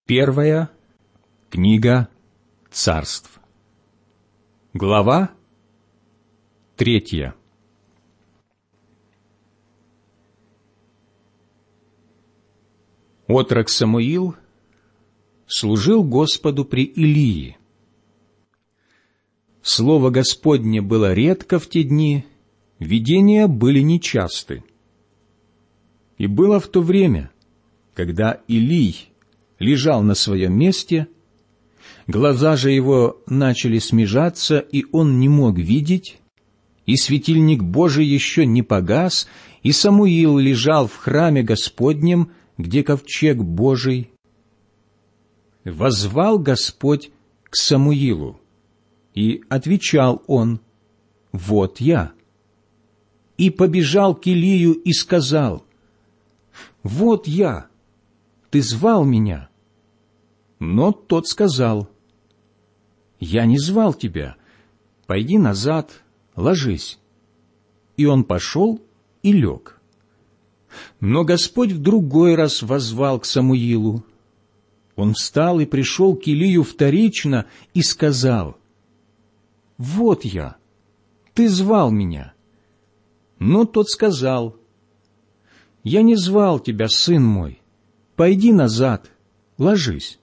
Первая книга Царств. Глава 3. Отрок Самуил служил Господу при Илии. Слово Господне было редко в те дни, видения были нечасты. И было в то время, когда Илий лежал на своем месте, глаза же его начали смежаться, и он не мог видеть, и светильник Божий еще не погас, и Самуил лежал в храме Господнем, где ковчег Божий. Воззвал Господь к Самуилу, и отвечал он: «Вот я». И побежал к Илию и сказал: «Вот я, ты звал меня». Но тот сказал: «Я не звал тебя, пойди назад, ложись». И он пошел и лег. Но Господь в другой раз воззвал к Самуилу. Он встал и пришел к Илию вторично и сказал: «Вот я, ты звал меня». Но тот сказал: «Я не звал тебя, сын мой, пойди назад, ложись».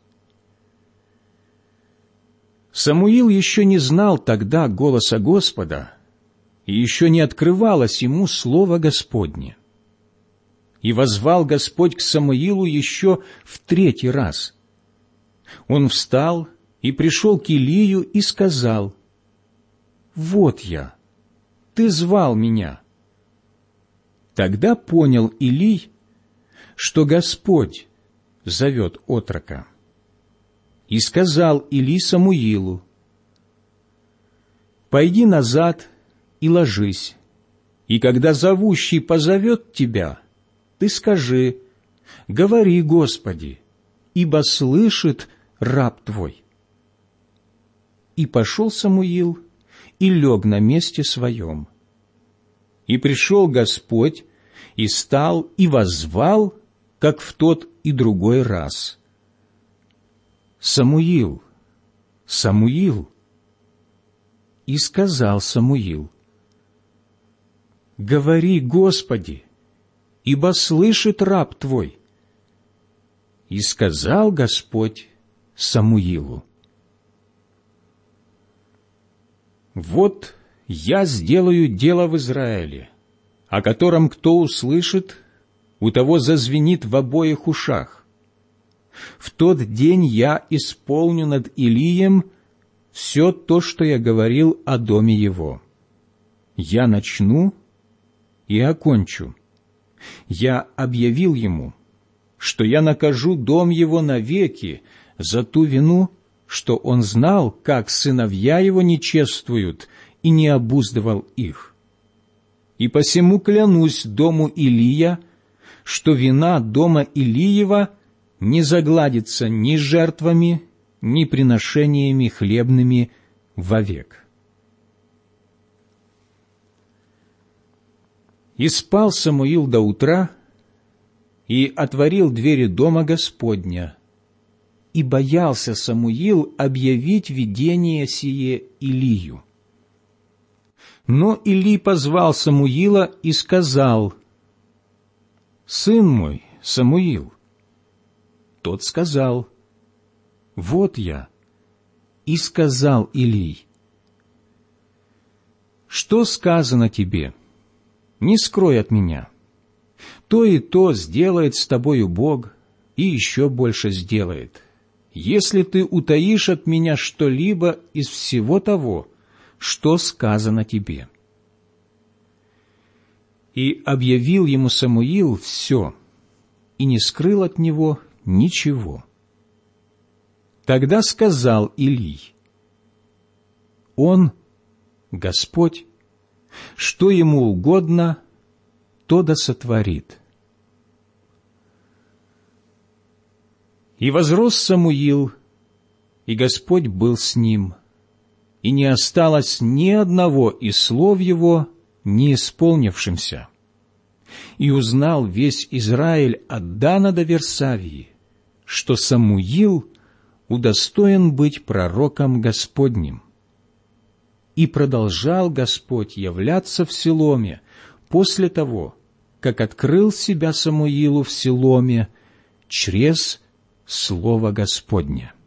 Самуил еще не знал тогда голоса Господа, и еще не открывалось ему слово Господне. И воззвал Господь к Самуилу еще в 3 раз. Он встал и пришел к Илию и сказал: «Вот я, ты звал меня». Тогда понял Илий, что Господь зовет отрока. И сказал Илий Самуилу: «Пойди назад и ложись, и когда зовущий позовет тебя, ты скажи: говори, Господи, ибо слышит раб твой». И пошел Самуил и лег на месте своем. И пришел Господь, и стал, и воззвал, как в тот и другой раз: «Самуил, Самуил». И сказал Самуил: «Говори, Господи, ибо слышит раб твой». И сказал Господь Самуилу: «Вот я сделаю дело в Израиле, о котором кто услышит, у того зазвенит в обоих ушах. В тот день я исполню над Илием все то, что я говорил о доме его. Я начну и окончу. Я объявил ему, что я накажу дом его навеки за ту вину, что он знал, как сыновья его не чествуют, и не обуздывал их. И посему клянусь дому Илия, что вина дома Илиева не загладится ни жертвами, ни приношениями хлебными вовек». И спал Самуил до утра, и отворил двери дома Господня, и боялся Самуил объявить видение сие Илию. Но Илий позвал Самуила и сказал: «Сын мой, Самуил». Тот сказал: «Вот я». И сказал Илий: «Что сказано тебе? Не скрой от меня. То и то сделает с тобою Бог, и еще больше сделает, если ты утаишь от меня что-либо из всего того, что сказано тебе». И объявил ему Самуил все, и не скрыл от него ничего. Тогда сказал Илий: «Он, Господь, что ему угодно, то да сотворит». И возрос Самуил, и Господь был с ним, и не осталось ни одного из слов его не исполнившимся. И узнал весь Израиль от Дана до Версавии, что Самуил удостоен быть пророком Господним. И продолжал Господь являться в Силоме после того, как открыл себя Самуилу в Силоме чрез Слово Господне.